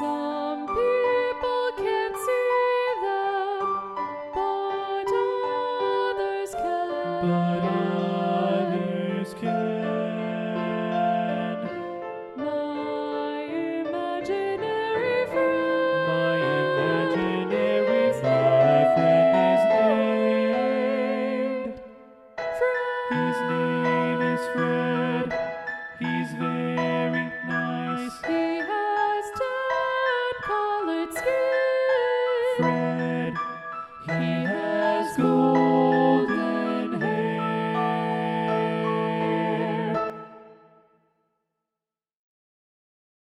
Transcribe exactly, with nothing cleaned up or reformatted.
Some people can't see them, but others can. But others can. My imaginary friend. My imaginary friend, friend is named. His name is Fred. He's very nice. He has tan colored skin.